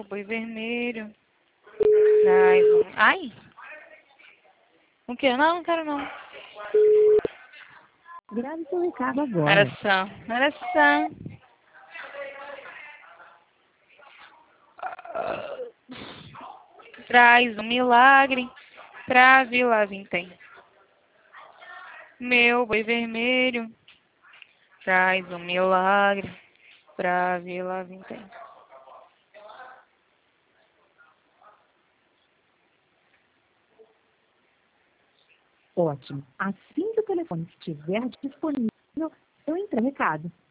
boi vermelho, traz um... Ai! O quê? Não, não quero não. Grave seu recado agora. Era só. Traz um milagre pra Vila Vintém. Meu boi vermelho, traz um milagre pra Vila Vintém. Ótimo. Assim que o telefone estiver disponível, eu entrego o recado.